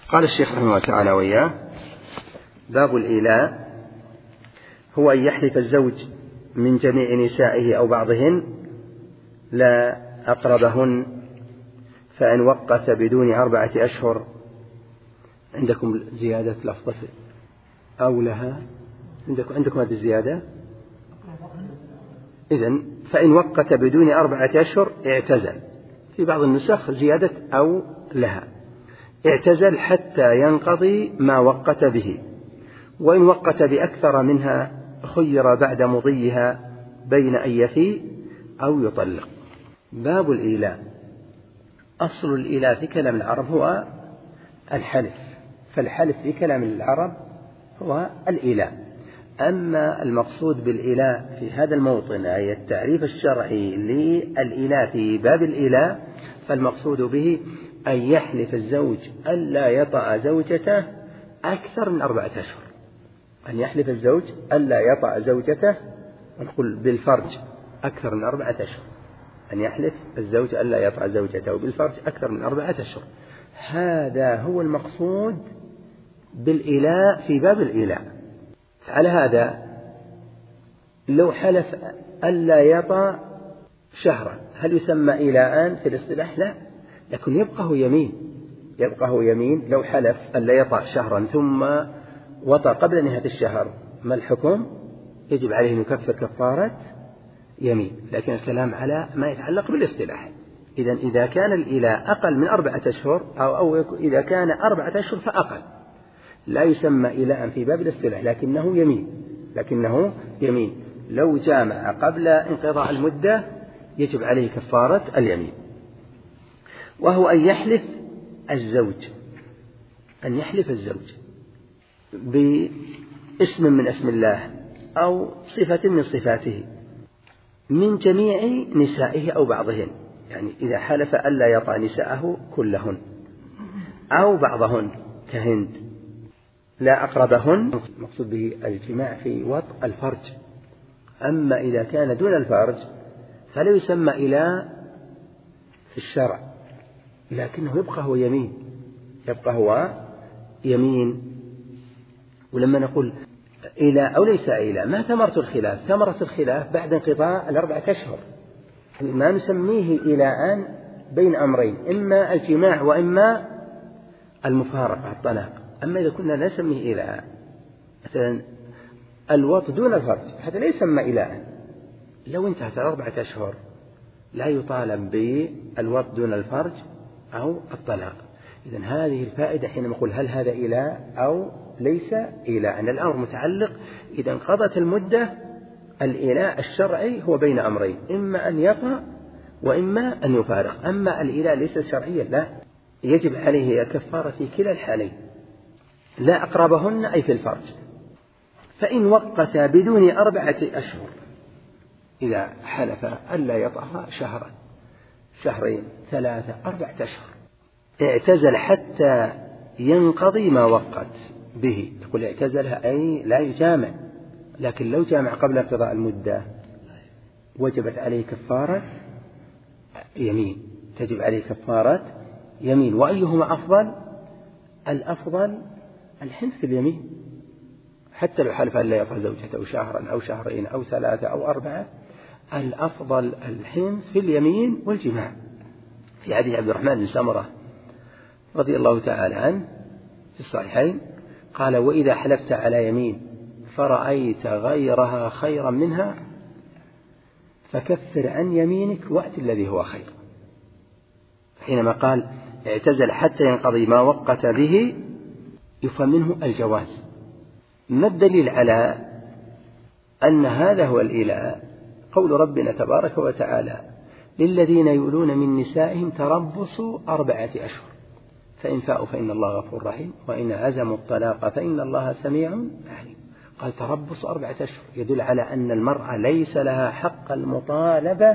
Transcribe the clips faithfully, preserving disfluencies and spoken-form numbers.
قال الشيخ رحمه الله تعالى وإياه: باب الإيلاء هو أن يحلف الزوج من جميع نسائه أو بعضهن لا أقربهن، فإن وقت بدون أربعة أشهر. عندكم زيادة لفظة أو لها؟ عندكم عندكم هذه الزيادة؟ إذن فإن وقت بدون أربعة أشهر اعتزل. في بعض النسخ زيادة أو لها، اعتزل حتى ينقضي ما وقت به، وإن وقت بأكثر منها خير بعد مضيها بين أن يفي أو يطلق. باب الإيلاء. أصل الإيلاء في كلام العرب هو الحلف، فالحلف في كلام العرب هو الإيلاء. أما المقصود بالإيلاء في هذا الموطن أي التعريف الشرعي للإيلاء في باب الإيلاء، فالمقصود به أن يحلف الزوج ألا يطأ زوجته أكثر من أربعة أشهر. أن يحلف الزوج ألا يطأ زوجته، ونقول بالفرج أكثر من أربعة أشهر. أن يحلف الزوج ألا يطأ زوجته بالفرج أكثر من أربعة أشهر. هذا هو المقصود بالإيلاء في باب الإيلاء. على هذا لو حلف ألا يطأ شهرا، هل يسمى إيلاء في الاصطلاح؟ لا، لكن يبقى هو يمين، يبقى هو يمين. لو حلف ألا يطأ شهرا ثم وطأ قبل نهاية الشهر، ما الحكم؟ يجب عليه أن يكفر كفارة يمين، لكن الكلام على ما يتعلق بالاصطلاح. إذن إذا كان الإيلاء أقل من أربعة أشهر أو, أو إذا كان أربعة أشهر فأقل، لا يسمى إيلاء في باب الاصطلاح، لكنه يمين، لكنه يمين. لو جامع قبل انقضاء المدة يجب عليه كفارة اليمين. وهو أن يحلف الزوج، أن يحلف الزوج باسم من اسم الله أو صفة من صفاته من جميع نسائه أو بعضهن، يعني إذا حلف ألا يطأ نساءه كلهن أو بعضهن كهند لا أقربهن، مقصود به الجماع في وطء الفرج. أما إذا كان دون الفرج فلا يسمى إيلاء في الشرع، لكنه يبقى هو يمين، يبقى هو يمين. ولما نقول إيلاء أو ليس إيلاء، ما ثمرة الخلاف؟ ثمرة الخلاف بعد انقضاء الأربعة أشهر، ما نسميه إيلاء بين أمرين، إما الجماع وإما المفارقة الطلاق. أما إذا كنا لا نسميه إيلاء، مثلا الوطء دون الفرج، هذا لا يسمى إيلاء. لو انتهت الأربعة أشهر لا يطالب بالوطء دون الفرج أو الطلاق. إذن هذه الفائدة حينما نقول هل هذا إيلاء أو ليس إيلاء، أن الأمر متعلق إذا انقضت المدة. الإيلاء الشرعي هو بين أمرين، إما أن يطأ وإما أن يفارق. أما الإيلاء ليس شرعيا، لا، يجب عليه كفارة في كلا الحالين، لا أقربهن أي في الفرج. فإن وقت بدون أربعة أشهر، إذا حلف ألا يطأها شهرا، شهرين، ثلاثة، أربعة أشهر، اعتزل حتى ينقضي ما وقت به. يقول اعتزلها أي لا يجامع، لكن لو جامع قبل انقضاء المدة وجبت عليه كفارة يمين، تجب عليه كفارة يمين. وأيهما أفضل؟ الأفضل الحنث في اليمين، حتى لو حلف ألا يطأ زوجته شهرا أو شهرين أو ثلاثة أو أربعة، الأفضل الحنث في اليمين والجماع. في حديث عبد الرحمن بن سمرة رضي الله تعالى عنه في الصحيحين قال: وإذا حلفت على يمين فرأيت غيرها خيرا منها فكفر عن يمينك وأت الذي هو خير. حينما قال اعتزل حتى ينقضي ما وقت به يفهم منه الجواز. ما الدليل على أن هذا هو الإيلاء؟ قول ربنا تبارك وتعالى: للذين يؤلون من نسائهم تربص أربعة أشهر فإن فاءوا فإن الله غفور رحيم وإن عزموا الطلاق فإن الله سميع عليم. قال تربص أربعة أشهر، يدل على أن المرأة ليس لها حق المطالبة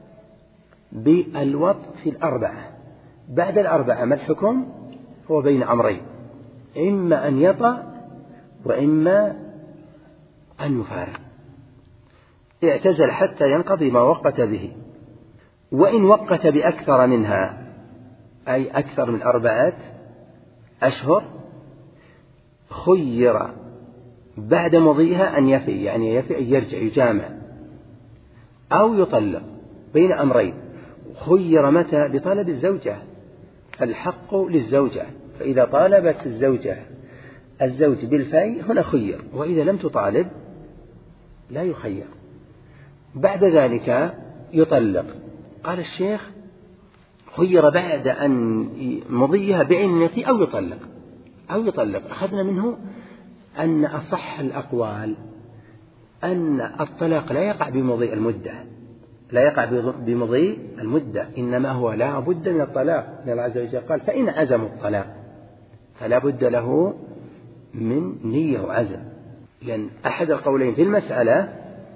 بالوطء في الأربعة. بعد الأربعة ما الحكم؟ هو بين أمرين، إما أن يطأ وإما أن يفارق. اعتزل حتى ينقضي ما وقت به، وإن وقت بأكثر منها أي أكثر من أربعة أشهر خير بعد مضيها أن يفي، يعني يفي أن يرجع يجامع أو يطلق بين أمرين. خير متى؟ بطلب الزوجة، فالحق للزوجة، فإذا طالبت الزوجة الزوج بالفي هنا خير، وإذا لم تطالب لا يخير. بعد ذلك يطلق. قال الشيخ خير بعد أن مضيها بعين يفي أو يطلق أو يطلق. أخذنا منه أن أصح الأقوال أن الطلاق لا يقع بمضي المدة، لا يقع بمضي المدة، إنما هو لا بد من الطلاق. الله عز وجل قال فإن عزموا الطلاق فلا بد له من نية وعزم. لأن أحد القولين في المسألة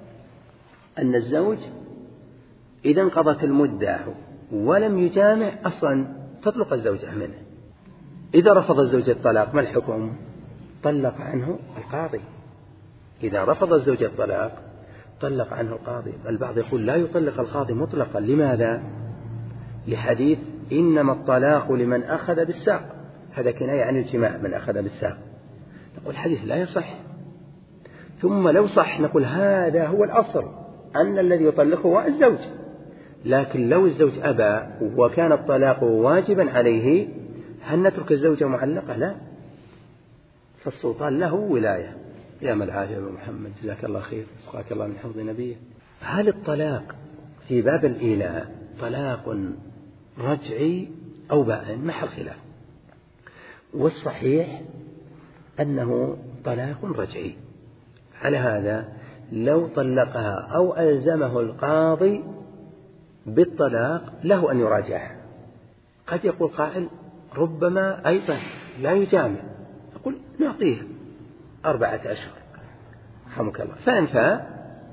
أن الزوج إذا انقضت المدة ولم يجامع أصلا تطلق الزوجة منه. إذا رفض الزوج الطلاق ما الحكم؟ طلق عنه القاضي. إذا رفض الزوج الطلاق طلق عنه القاضي. البعض يقول لا يطلق القاضي مطلقا. لماذا؟ لحديث إنما الطلاق لمن أخذ بالساق، هذا كناية عن الجماع، من أخذ بالساق. نقول الحديث لا يصح. ثم لو صح نقول هذا هو الأصل أن الذي يطلقه هو الزوج، لكن لو الزوج أبى وكان الطلاق واجبا عليه هل نترك الزوجة معلقة؟ لا، فالسلطان له ولاية. يا من العافية يا محمد، جزاك الله خير، سقاك الله من حفظ نبيه. هل الطلاق في باب الإيلاء طلاق رجعي أو بائن؟ محل خلاف، والصحيح أنه طلاق رجعي. على هذا لو طلقها أو ألزمه القاضي بالطلاق له أن يراجعها. قد يقول قائل ربما أيضا لا يجامع، أقول نعطيه أربعة أشهر رحمك الله، فأنفى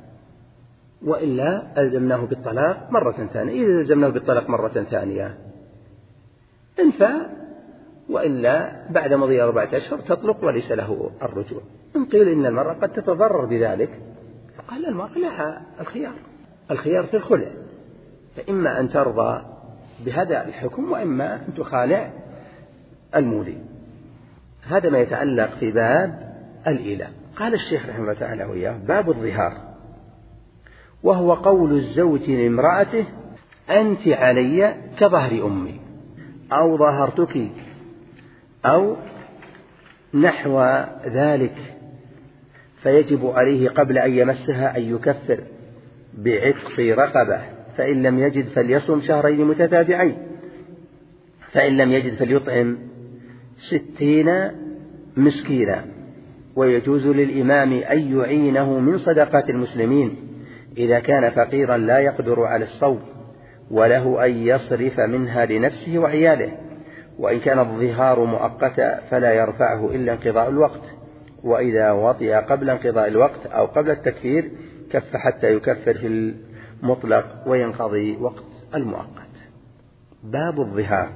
وإلا ألزمناه بالطلاق مرة ثانية. إذا ألزمناه بالطلاق مرة ثانية انفى، وإلا بعد مضي أربعة أشهر تطلق وليس له الرجوع. إن قيل إن المرأة قد تتضرر بذلك فقال المرأة لها الخيار، الخيار في الخلع، فإما أن ترضى بهذا الحكم وإما أن تخالع المولي. هذا ما يتعلق في باب الإيلاء. قال الشيخ رحمه الله تعالى وإياه باب الظهار، وهو قول الزوج لامرأته أنت علي كظهر أمي أو ظهرتك أو نحو ذلك، فيجب عليه قبل أن يمسها أن يكفر بعتق رقبة، فإن لم يجد فليصم شهرين متتابعين، فإن لم يجد فليطعم ستين مسكينا. ويجوز للإمام أن يعينه من صدقات المسلمين إذا كان فقيرا لا يقدر على الصوم، وله أن يصرف منها لنفسه وعياله. وإن كان الظهار مؤقتا فلا يرفعه إلا انقضاء الوقت، وإذا وطئ قبل انقضاء الوقت أو قبل التكفير كف حتى يكفر في المطلق وينقضي وقت المؤقت. باب الظهار.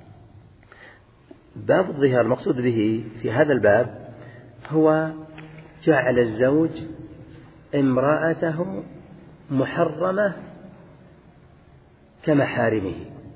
باب الظهار المقصود به في هذا الباب هو جعل الزوج امرأته محرمة كمحارمه،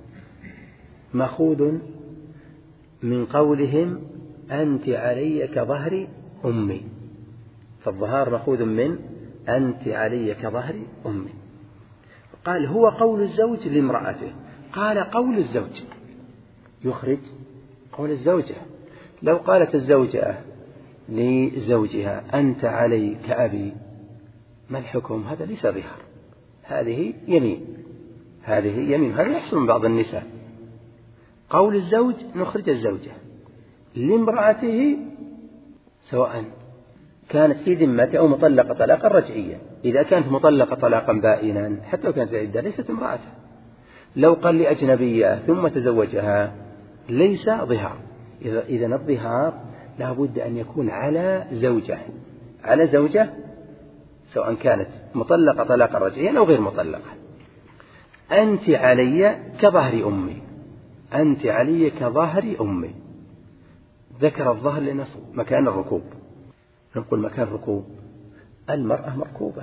مأخوذ من قولهم أنت علي كظهر أمي، فالظهار مأخوذ من أنت علي كظهر أمي. قال هو قول الزوج لامرأته. قال قول الزوج يخرج قول الزوجة. لو قالت الزوجة لزوجها أنت علي كأبي ما الحكم؟ هذا ليس ظهار، هذه يمين، هذه يمين، هذا يحصل من بعض النساء. قول الزوج نخرج الزوجة لامرأته سواء كانت في ذمته أو مطلقة طلاقا رجعيا. إذا كانت مطلقة طلاقا بائنا حتى لو كانت في عدة ليست امرأته. لو قال لأجنبية ثم تزوجها ليس ظهار. إذا الظهار لا بد أن يكون على زوجة، على زوجة سواء كانت مطلقة طلاقا رجعيا أو غير مطلقة. أنت علي كظهر أمي، أنت علي كظهر أمي. ذكر الظهر لنص مكان الركوب. نقول مكان الركوب المرأة مركوبة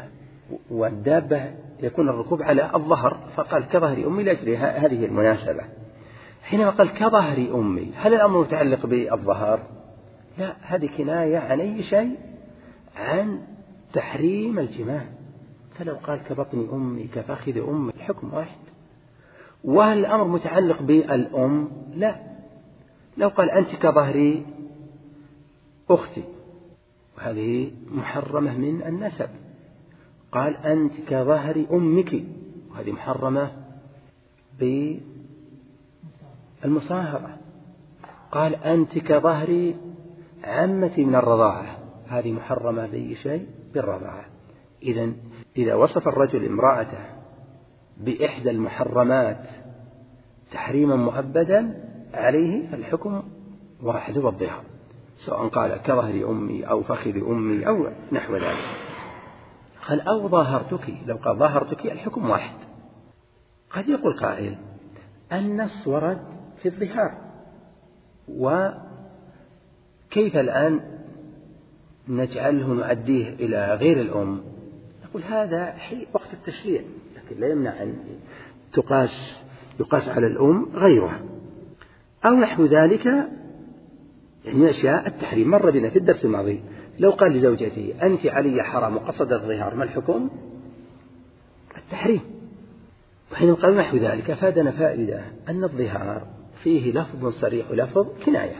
والدابة يكون الركوب على الظهر، فقال كظهر أمي لأجل هذه المناسبة. حينما قال كظهر أمي، هل الأمر متعلق بالظهر؟ لا، هذه كناية عن أي شيء، عن تحريم الجماع. فلو قال كبطن أمي كفخذ أمي الحكم واحد. وهل الأمر متعلق بالأم؟ لا. لو قال أنت كظهر أختي، وهذه محرمة من النسب. قال أنت كظهر أمك، وهذه محرمة بالمصاهرة. قال أنت كظهر عمتي من الرضاعة، هذه محرمة بأي شيء بالرضاعة. إذن إذا وصف الرجل امرأته بإحدى المحرمات تحريما مؤبدا عليه الحكم واحد بالظهر، سواء قال كظهر أمي أو فخذ أمي أو نحو ذلك. قال أو ظاهرتك، لو قال ظاهرتك الحكم واحد. قد يقول قائل النص ورد في الظهار، وكيف الآن نجعله نؤديه إلى غير الأم؟ نقول هذا وقت التشريع، لكن لا يمنع أن تقاس يقاس على الأم غيرها أو نحو ذلك. يعني من أشياء التحريم مر بنا في الدرس الماضي، لو قال لزوجته أنت علي حرام وقصد الظهار، ما الحكم؟ التحريم. وحين قال نحو ذلك فادنا فائدة أن الظهار فيه لفظ صريح ولفظ كناية.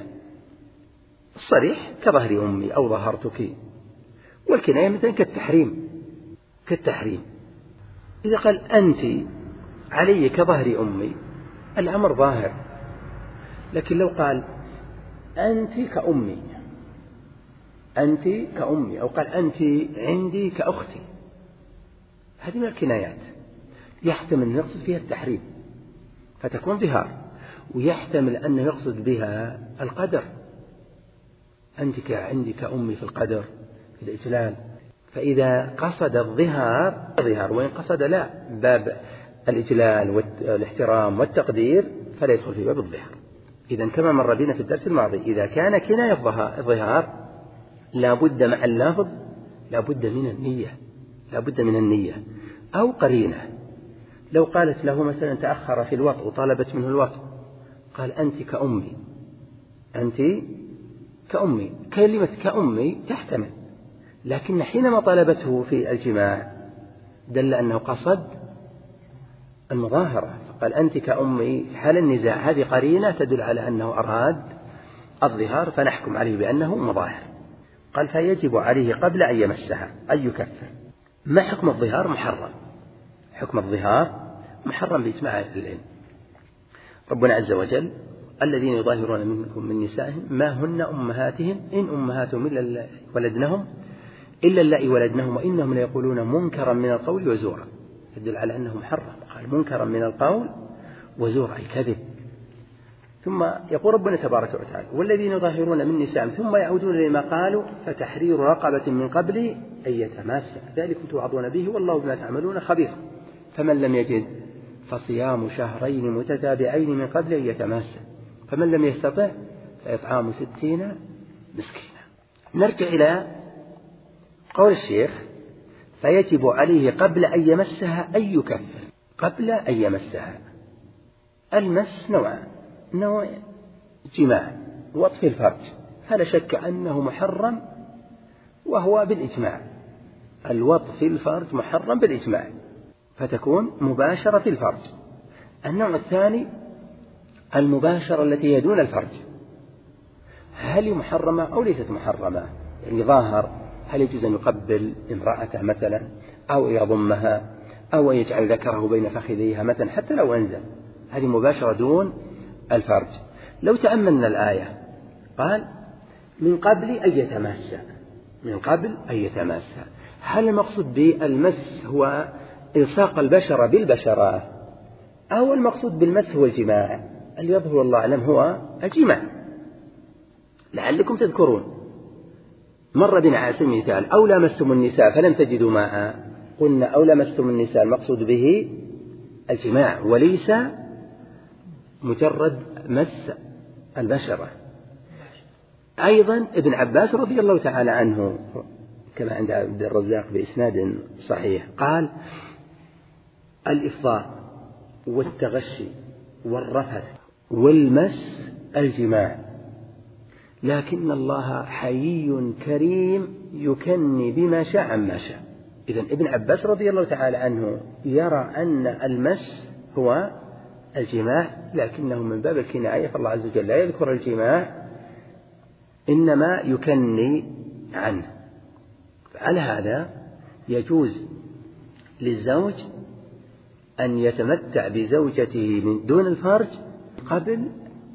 الصريح كظهر أمي أو ظهرتك، والكناية مثلا كالتحريم كالتحريم إذا قال أنت علي كظهر أمي الأمر ظاهر. لكن لو قال أنت كأمي، أنت كأمي، أو قال أنت عندي كأختي، هذه من الكنايات، يحتمل أن يقصد فيها التحريم فتكون ظهار، ويحتمل أن يقصد بها القدر، أنت عندي كأمي في القدر في الإجلال. فإذا قصد الظهار ظهار، وإن قصد لا باب الإجلال والاحترام والتقدير فلا يدخل في باب الظهار. إذن كما مر بنا في الدرس الماضي، إذا كان كناية الظهار لا بد مع اللفظ لا بد من النية لا بد من النية أو قرينة. لو قالت له مثلا تأخر في الوطء وطلبت منه الوطء، قال أنت كأمي، أنت كأمي، كلمة كأمي تحتمل، لكن حينما طلبته في الجماع دل أنه قصد المظاهرة، فقال أنت كأمي حال النزاع، هذه قرينة تدل على أنه أراد الظهار فنحكم عليه بأنه مظاهر. قال فيجب عليه قبل أن يمسها أن يكفر. ما حكم الظهار؟ محرم. حكم الظهار محرم بإجماع أهل العلم. ربنا عز وجل الذين يظاهرون منكم من نسائهم ما هن أمهاتهم إن أمهاتهم إلا ولدنهم إلا اللائي ولدنهم وإنهم ليقولون منكرا من القول وزورا، يدل على أنه محرم. قال منكرا من القول وزورا أي كذب. ثم يقول ربنا تبارك وتعالى والذين يظاهرون من نسائهم ثم يعودون لما قالوا فتحرير رقبة من قبل أن يتماسا ذلكم توعظون به والله بما تعملون خبير. فمن لم يجد فصيام شهرين متتابعين من قبل أن يتماسا فمن لم يستطع فإطعام ستين مسكينا. نرجع إلى قول الشيخ فيجب عليه قبل أن يمسها أن يكفر. قبل أن يمسها المس نوعان، نوع جماع وطف الفرج، فلا شك أنه محرم وهو بالإجماع، الوطف في الفرج محرم بالإجماع فتكون مباشرة في الفرج. النوع الثاني المباشرة التي هي دون الفرج، هل محرمة أو ليست محرمة؟ يعني ظاهر، هل يجوز أن يقبل امرأته مثلا أو يضمها أو يجعل ذكره بين فخذيها مثلا حتى لو أنزل، هذه مباشرة دون الفرج. لو تأملنا الآية قال من قبل أن يتماسا، من قبل أن يتماسا، هل المقصود بالمس هو إلصاق البشرة بالبشرة أو المقصود بالمس هو الجماع؟ اللي يظهر والله أعلم هو الجماع. لعلكم تذكرون مر بنا على سبيل المثال أو لامستم النساء فلم تجدوا ماء، قلنا أو لامستم النساء المقصود به الجماع وليس مجرد مس البشرة. أيضا ابن عباس رضي الله تعالى عنه كما عند عبد الرزاق بإسناد صحيح قال الإفضاء والتغشي والرفث والمس الجماع، لكن الله حيي كريم يكني بما شاء عما شاء. إذن ابن عباس رضي الله تعالى عنه يرى أن المس هو الجماع، لكنه من باب الكناية، فالله عز وجل لا يذكر الجماع إنما يكني عنه. فعلى هذا يجوز للزوج أن يتمتع بزوجته من دون الفرج قبل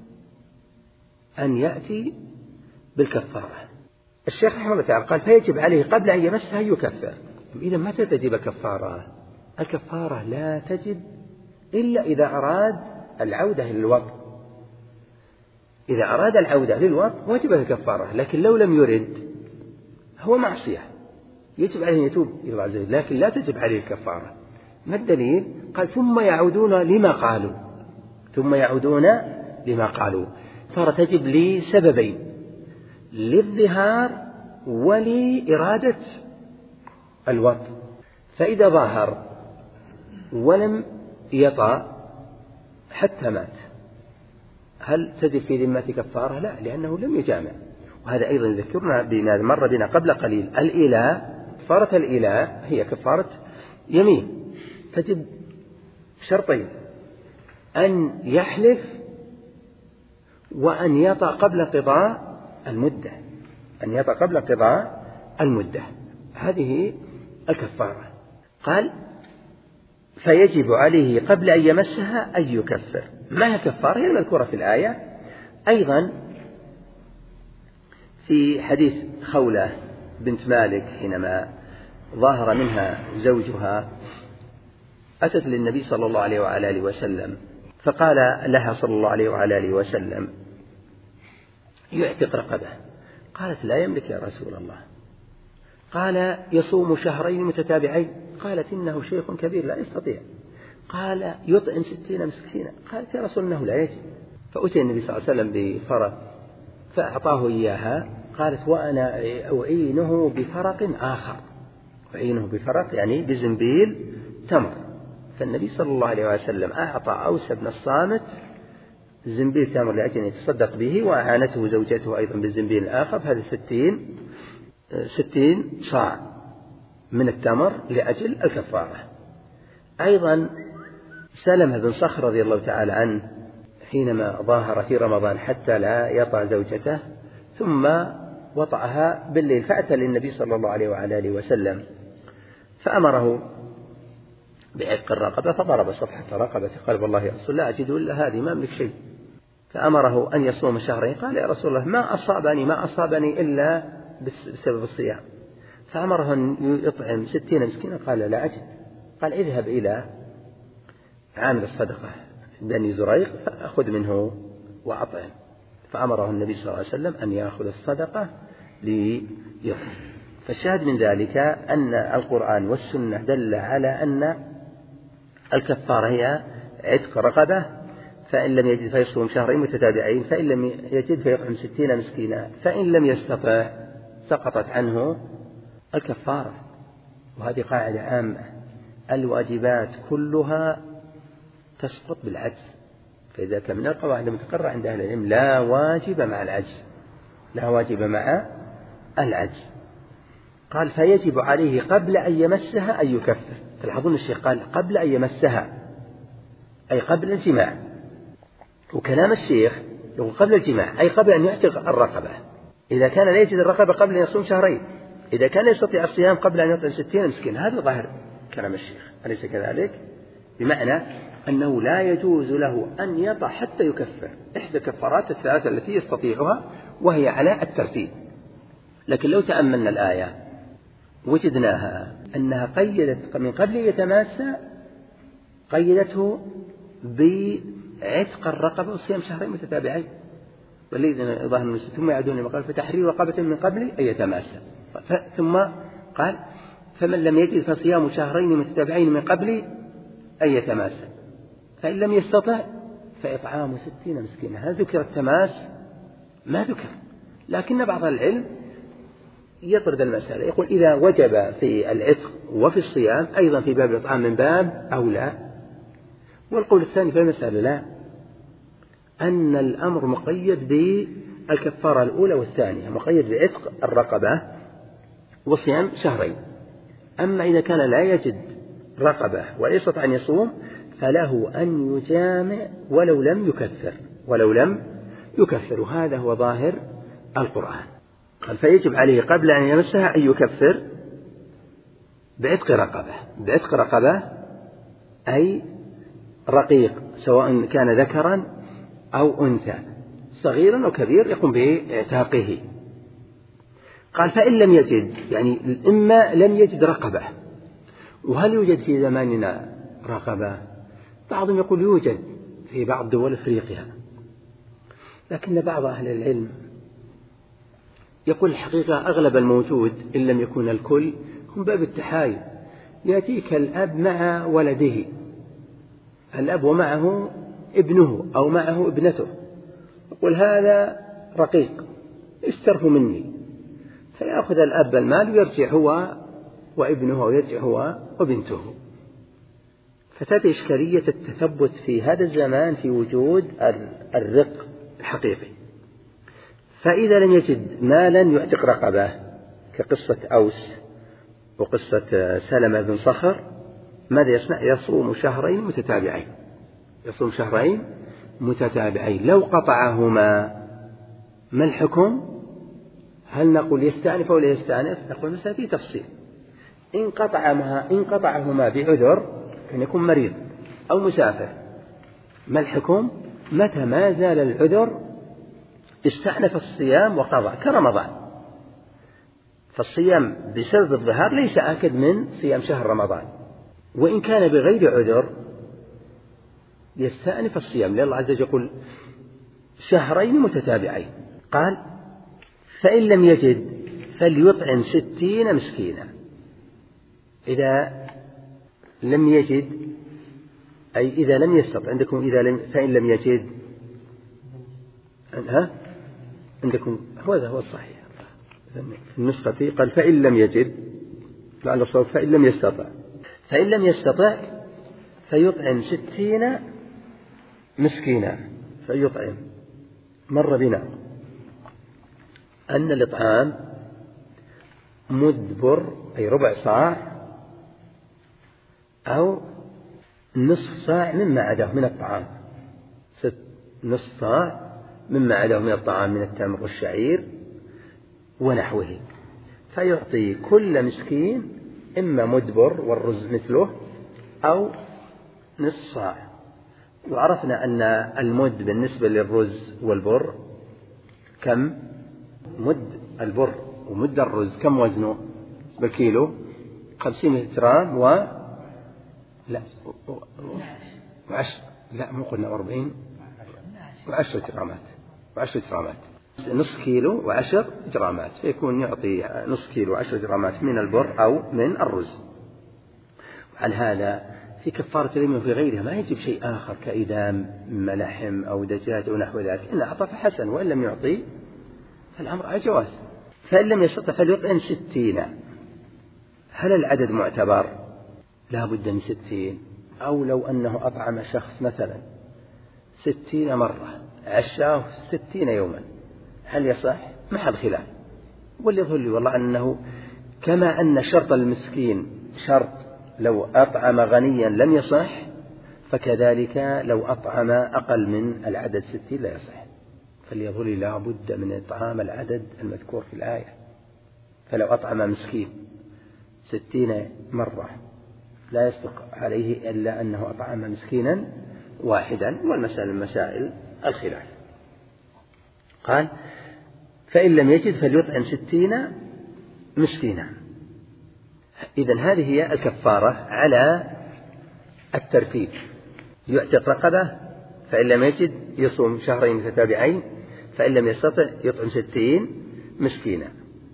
أن يأتي بالكفارة. الشيخ رحمه الله تعالى قال فيجب عليه قبل أن يمسها يكفر. إذا متى تجب الكفارة؟ الكفارة لا تجب إلا إذا أراد العودة للوطء. إذا أراد العودة للوطء وجب الكفارة، لكن لو لم يرد هو معصية يجب عليه أن يتوب إلى الله عز وجل، لكن لا تجب عليه الكفارة. ما الدليل؟ قال ثم يعودون لما قالوا، ثم يعودون لما قالوا. فتجب لسببين: للظهار ولإرادة الوطء. فإذا ظاهر ولم يطأ حتى مات هل تجب في ذمة كفارة؟ لا، لأنه لم يجامع. وهذا أيضا ذكرنا بنا مر بنا قبل قليل، الإله كفارة الإله هي كفارة يمين، تجب شرطين: أن يحلف وأن يطأ قبل انقضاء المدة، أن يطأ قبل انقضاء المدة، هذه الكفارة. قال فيجب عليه قبل أن يمسها أن يكفر. ما هي كفارة؟ هي المذكورة في الآية. أيضا في حديث خولة بنت مالك حينما ظاهر منها زوجها أتت للنبي صلى الله عليه وعلى آله وسلم، فقال لها صلى الله عليه وعلى آله وسلم يعتق رقبة. قالت لا يملك يا رسول الله. قال يصوم شهرين متتابعين. قالت إنه شيخ كبير لا يستطيع. قال يطعم ستين مسكينا. قالت يا رسول الله لا يجد. فأتي النبي صلى الله عليه وسلم بفرق فأعطاه إياها. قالت وأنا أعينه بفرق آخر، أعينه بفرق يعني بزنبيل تمر. فالنبي صلى الله عليه وسلم أعطى أوس بن الصامت زنبيل تمر لأجل أن يتصدق به، وأعانته زوجته أيضا بالزنبيل الآخر، هذا ستين ستين صاع من التمر لأجل الكفارة. أيضا سلمة بن صخر رضي الله تعالى عنه حينما ظاهر في رمضان حتى لا يطأ زوجته ثم وطأها بالليل، فأتى للنبي صلى الله عليه وعلى آله وسلم فأمره بعتق الرقبة، فضرب صفحة رقبته قال والله يا رسول الله أجد إلا هذه ما أملك شيء. فأمره أن يصوم شهرين. قال يا رسول الله ما أصابني ما أصابني إلا بسبب الصيام. فأمره أن يطعم ستين مسكينا. قال لا أجد. قال اذهب إلى عامل الصدقة بني زريق فأخذ منه وأطعم. فأمره النبي صلى الله عليه وسلم أن يأخذ الصدقة ليطعم. فالشاهد من ذلك أن القرآن والسنة دل على أن الكفارة هي عتق رقبة، فإن لم يجد فيصوم شهرين متتابعين، فإن لم يجد فيطعم ستين مسكينا، فإن لم يستطع سقطت عنه الكفارة. وهذه قاعدة عامة، الواجبات كلها تسقط بالعجز. فإذا كان من القواعد المتقررة عند أهل العلم لا واجب مع العجز، لا واجب مع العجز. قال فيجب عليه قبل أن يمسها أن يكفر. تلاحظون الشيخ قال قبل أن يمسها أي قبل الجماع، وكلام الشيخ يقول قبل الجماع أي قبل أن يعتق الرقبة. إذا كان لا يجد الرقبة قبل أن يصوم شهرين، إذا كان يستطيع الصيام قبل أن يطعم ستين مسكين، هذا ظاهر كلام الشيخ أليس كذلك؟ بمعنى أنه لا يجوز له أن يطع حتى يكفر إحدى الكفارات الثلاثة التي يستطيعها، وهي على الترتيب. لكن لو تأملنا الآية وجدناها أنها قيدت من قبل يتماسى، قيدته بعتق الرقبة وصيام شهرين متتابعين، والذين ظاهر من ثم يعودون لما قال فتحرير رقبة من قبل أن يتماسى. ثم قال فمن لم يجد فصيام شهرين متتابعين من قبل أن يتماسى، فإن لم يستطع فإطعام ستين مسكينا. هل ذكر التماس؟ ما ذكر، لكن بعض العلم يطرد المسألة، يقول إذا وجب في العتق وفي الصيام أيضا في باب الإطعام من باب أولى. والقول الثاني في المسألة لا، أن الأمر مقيد بالكفارة الأولى والثانية، مقيد بعتق الرقبة وصيام شهرين. أما إذا كان لا يجد رقبة ولا يستطيع أن يصوم فله أن يجامع ولو لم يكفر ولو لم يكفر وهذا هو ظاهر القرآن. قال فيجب عليه قبل أن يمسها أن يكفر بعتق رقبة. بعتق رقبة أي رقيق سواء كان ذكرا أو أنثى، صغير أو كبير، يقوم باعتاقه. قال فإن لم يجد، يعني إما لم يجد رقبة. وهل يوجد في زماننا رقبة؟ بعضهم يقول يوجد في بعض دول أفريقيا، لكن بعض أهل العلم يقول الحقيقة أغلب الموجود إن لم يكن الكل هم باب التحايل. يأتيك الأب مع ولده، الأب ومعه ابنه أو معه ابنته، يقول هذا رقيق اشتره مني، فيأخذ الأب المال ويرجع هو وابنه، ويرجع هو وبنته. فتأتي إشكالية التثبت في هذا الزمان في وجود الرق الحقيقي. فإذا لم يجد مالا يعتق رقبة كقصة أوس وقصة سلمة بن صخر، ماذا يصنع؟ يصوم شهرين متتابعين. يصوم شهرين متتابعين. لو قطعهما ما الحكم؟ هل نقول يستأنف أو لا يستأنف؟ نقول مثلا في تفصيل. إن قطعهما إن قطعهما بعذر كان يكون مريض أو مسافر، ما الحكم؟ متى ما زال العذر استأنف الصيام وقضى كرمضان. فالصيام بسبب الظهار ليس آكد من صيام شهر رمضان. وإن كان بغير عذر يستأنف الصيام، لأن الله عز وجل يقول شهرين متتابعين. قال فإن لم يجد فليطعم ستين مسكينا. إذا لم يجد أي إذا لم يستطع، عندكم إذا لم فإن لم يجد، ها عندكم هذا هو الصحيح في النسخة. قال فإن لم يجد، لعل الصواب فإن لم يستطع. فإن لم يستطع فيطعم ستين مسكينا. فيطعم مر بنا أن الإطعام مدبر أي ربع صاع أو نصف صاع مما عداه من الطعام، ست نصف صاع مما عداه من الطعام من التمر والشعير ونحوه. فيعطي كل مسكين إما مدبر والرز مثله أو نصف صاع. وعرفنا أن المد بالنسبة للرز والبر كم؟ مد البر ومد الرز كم وزنه بالكيلو؟ خمسين جرام و لا وعشر لا مو قلنا أربعين وعشر جرامات وعشر جرامات نصف كيلو وعشر جرامات، فيكون يعطي نصف كيلو وعشر جرامات من البر أو من الرز. وعلى هذا في كفارة اليمين وفي غيرها ما يجب شيء آخر كإدام ملحم أو دجاج أو نحو ذلك. إن أعطى فحسن، وإن لم يعطي فالأمر على جواز. فإن لم يستطع فليطعم ستين. هل العدد معتبر؟ لا بد من ستين. أو لو أنه أطعم شخص مثلا ستين مرة عشاه ستين يوما، هل يصح؟ محل خلاف. واللي يظهر لي والله أنه كما أن شرط المسكين شرط لو أطعم غنيا لم يصح، فكذلك لو أطعم أقل من العدد ستين لا يصح. فليظهر لي لا بد من إطعام العدد المذكور في الآية. فلو أطعم مسكين ستين مرة لا يصدق عليه إلا أنه أطعم مسكينا واحدا، والمسائل مسائل الخلاف. قال فإن لم يجد فليطعم ستين مسكينا. إذن هذه هي الكفارة على الترتيب. يعتق رقبة، فإن لم يجد يصوم شهرين متتابعين، فإن لم يستطع يطعم ستين مسكينا.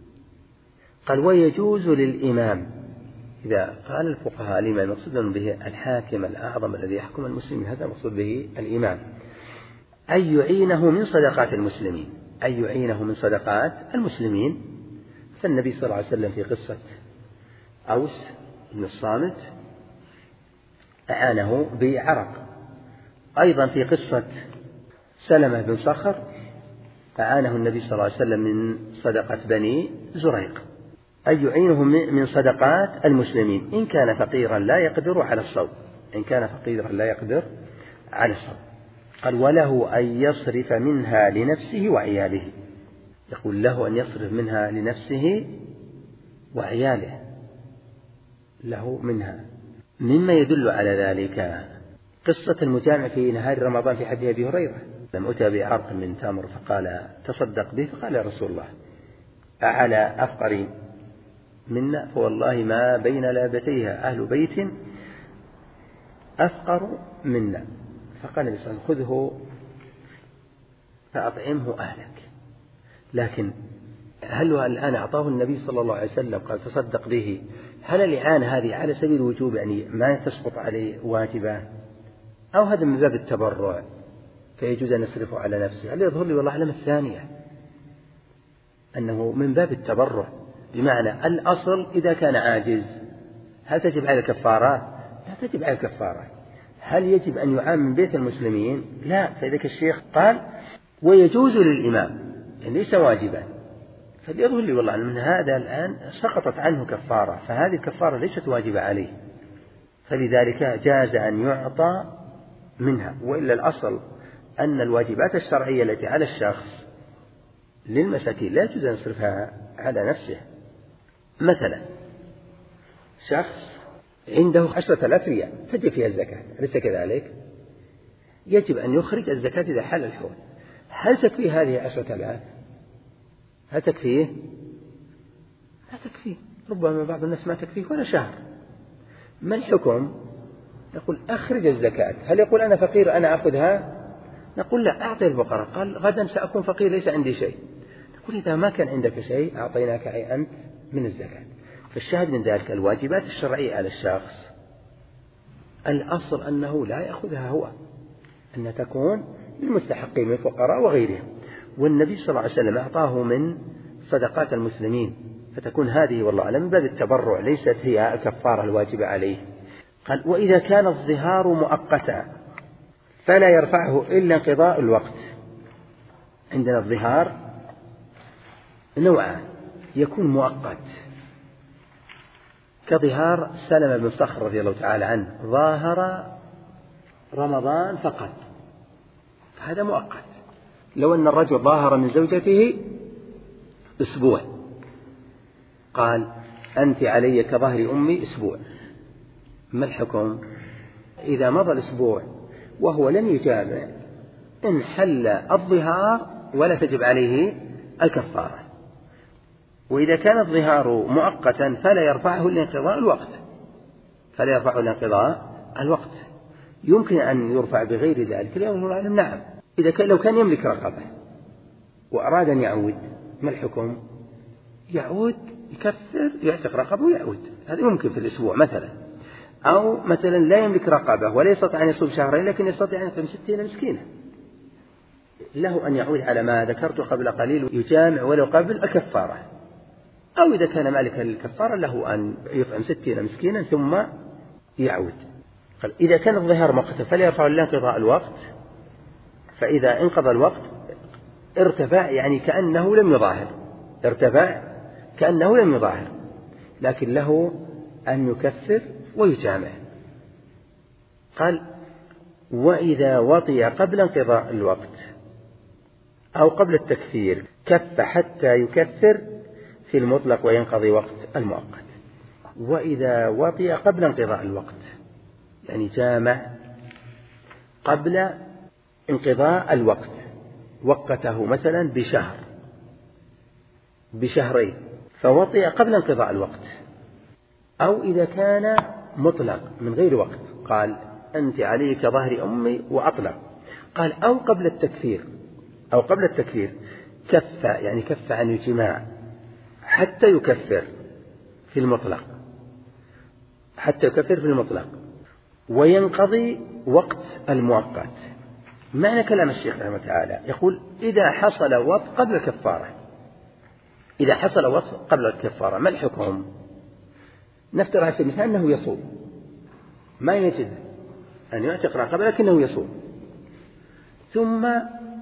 قال ويجوز للإمام، إذا قال الفقهاء الإمام مقصود به الحاكم الأعظم الذي يحكم المسلمين، هذا مقصود به الإمام، أن يعينه من صدقات المسلمين، أن يعينه من صدقات المسلمين. فالنبي صلى الله عليه وسلم في قصة أوس بن الصامت أعانه بعرق. أيضا في قصة سلمة بن صخر أعانه النبي صلى الله عليه وسلم من صدقة بني زريق، أي يعينه من صدقات المسلمين إن كان فقيرا لا يقدر على الصوم، إن كان فقيرا لا يقدر على الصوم. قال وله أن يصرف منها لنفسه وعياله، يقول له أن يصرف منها لنفسه وعياله، له منها. مما يدل على ذلك قصة المجامع في نهار رمضان في حديث أبي هريرة، لما أتى بعرق من تمر فقال تصدق به، فقال يا رسول الله أعلى أفقر منا؟ فوالله ما بين لابتيها أهل بيت أفقر منا. فقال النبي صلى الله عليه وسلم خذه فأطعمه أهلك. لكن هل الآن أعطاه النبي صلى الله عليه وسلم قال تصدق به، هل الإعانة هذه على سبيل الوجوب يعني ما تسقط عليه واجبة، أو هذا من باب التبرع فيجوز أن يصرفه على نفسه؟ هل يظهر لي والله أعلم الثانية أنه من باب التبرع، بمعنى الأصل إذا كان عاجز هل تجب على الكفارة؟ لا تجب على الكفارة. هل يجب أن يعان من بيت المسلمين؟ لا. فإذا الشيخ قال ويجوز للإمام يعني ليس واجبا، فليظهر لي والله من هذا الآن سقطت عنه كفارة، فهذه الكفارة ليست واجبة عليه، فلذلك جاز أن يعطى منها. وإلا الأصل أن الواجبات الشرعية التي على الشخص للمساكين لا يجوز أن يصرفها على نفسه. مثلا شخص عنده عشرة آلاف ريال تجب فيها الزكاة، أليس كذلك؟ يجب أن يخرج الزكاة إذا حل الحول. هل تكفي هذه عشرة آلاف؟ هل تكفيه؟ لا تكفيه، ربما بعض الناس ما تكفيه ولا شهر. ما الحكم؟ نقول أخرج الزكاة. هل يقول أنا فقير أنا أخذها؟ نقول لا، أعطي الفقراء. قال غدا سأكون فقير ليس عندي شيء. نقول إذا ما كان عندك شيء أعطيناك أي أنت من الزكاة. فالشاهد من ذلك الواجبات الشرعية على الشخص الأصل أنه لا يأخذها هو، أن تكون للمستحقين من الفقراء وغيرهم. والنبي صلى الله عليه وسلم أعطاه من صدقات المسلمين، فتكون هذه والله أعلم من باب التبرع ليست هي الكفارة الواجبة عليه. قال وإذا كان الظهار مؤقتا فلا يرفعه إلا انقضاء الوقت. عندنا الظهار نوعان، يكون مؤقت كظهار سلمة بن صخر رضي الله تعالى عنه، ظاهر رمضان فقط، فهذا مؤقت. لو أن الرجل ظاهر من زوجته أسبوع قال أنت علي كظهر أمي أسبوع، ما الحكم؟ إذا مضى الأسبوع وهو لم يجامع انحل الظهار ولا تجب عليه الكفارة. وإذا كان الظهار مؤقتا فلا يرفعه لانقضاء الوقت، فلا يرفعه لانقضاء الوقت. يمكن أن يرفع بغير ذلك اليوم العالم. نعم، إذا كان لو كان يملك رقبة وأراد أن يعود ما الحكم؟ يعود يكفر يعتق رقبه ويعود، هذا يمكن في الأسبوع مثلا. أو مثلا لا يملك رقبة ولا يستطيع أن يصوم شهرين لكن يستطيع أن يطعم ستين مسكينة، له أن يعود على ما ذكرت قبل قليل يجامع ولو قبل الكفارة. أو إذا كان مالكا للكفارة له أن يطعم ستين مسكينا ثم يعود. قال إذا كان الظهار مؤقتا فلا يرفع إلا انقضاء الوقت، فإذا انقضى الوقت ارتفع يعني كأنه لم يظاهر، ارتفع كأنه لم يظاهر، لكن له أن يكفر ويجامع. قال وإذا وطي قبل انقضاء الوقت أو قبل التكفير كف حتى يكفر في المطلق وينقضي وقت المؤقت. وإذا وطي قبل انقضاء الوقت يعني جامع قبل انقضاء الوقت، وقته مثلا بشهر بشهرين فوطي قبل انقضاء الوقت. أو إذا كان مطلق من غير وقت قال أنت علي كظهر أمي وأطلق. قال أو قبل التكفير أو قبل التكفير كف يعني كف عن الجماع حتى يكفر في المطلق، حتى يكفر في المطلق وينقضي وقت المؤقت. معنى كلام الشيخ رحمه الله تعالى يقول إذا حصل وط قبل الكفارة، إذا حصل وط قبل الكفارة ما الحكم؟ نفترض على سبيل المثال أنه يصوم، ما يجد أن يعتق رقبة لكنه يصوم، ثم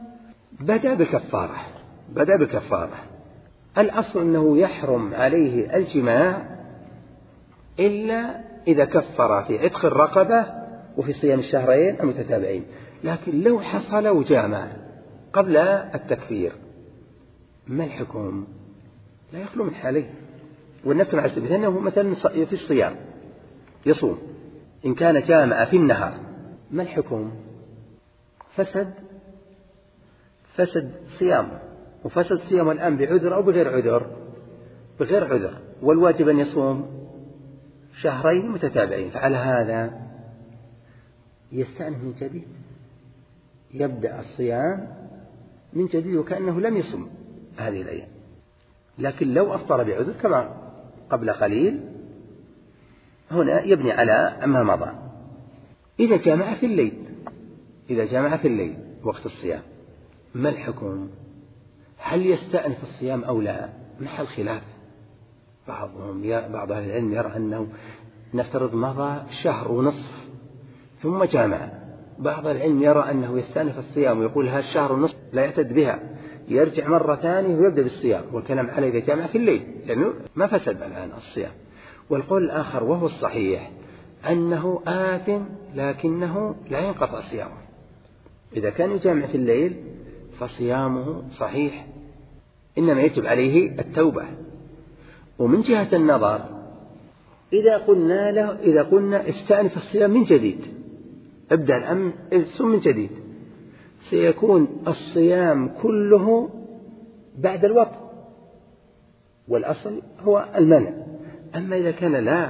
بدأ بكفارة بدأ بكفارة الأصل أنه يحرم عليه الجماع إلا إذا كفر في عتق الرقبة وفي صيام الشهرين المتتابعين. لكن لو حصل وجامع قبل التكفير ما الحكم؟ لا يخلو من حالين، والنفس على سبيل أنه مثلا في الصيام يصوم، إن كان جامع في النهار ما الحكم؟ فسد فسد صيامه، وفسد صيامه الآن بعذر أو بغير عذر بغير عذر والواجب أن يصوم شهرين متتابعين. فعلى هذا يستأنف من جديد، يبدأ الصيام من جديد وكأنه لم يصم هذه الأيام. لكن لو أفطر بعذر كما قبل قليل هنا يبني على ما مضى. إذا جامع في الليل إذا جامع في الليل وقت الصيام ما الحكم؟ هل يستأنف الصيام أو لا؟ محل خلاف. بعضهم بعض أهل العلم يرى أنه نفترض مضى شهر ونصف ثم جامع، بعض العلم يرى أنه يستأنف الصيام ويقول هذا الشهر ونصف لا يعتد بها، يرجع مرة ثانية ويبدأ بالصيام، والكلام عليه إذا جامع في الليل لأنه ما فسد الآن الصيام. والقول الآخر وهو الصحيح أنه آثم لكنه لا ينقطع صيامه، إذا كان يجامع في الليل فصيامه صحيح، إنما يجب عليه التوبة. ومن جهة النظر إذا قلنا له إذا قلنا استأنف الصيام من جديد، ابدأ الأمر ثم من جديد، سيكون الصيام كله بعد الوطء والأصل هو المنع. أما إذا كان لا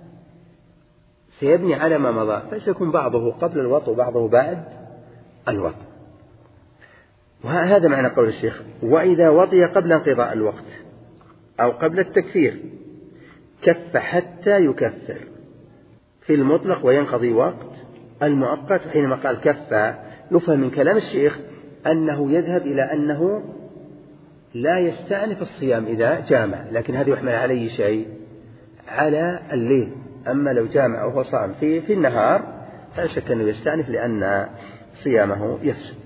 سيبني على ما مضى فسيكون بعضه قبل الوطء وبعضه بعد الوطء. وهذا معنى قول الشيخ وإذا وطي قبل انقضاء الوقت أو قبل التكفير كف حتى يكفر في المطلق وينقضي وقت المؤقت. حينما قال كف يفهم من كلام الشيخ أنه يذهب إلى أنه لا يستأنف الصيام إذا جامع، لكن هذا يحمل عليه شيء على الليل. أما لو جامع وهو صام في, في النهار فلا شك أنه يستأنف لأن صيامه يفسد.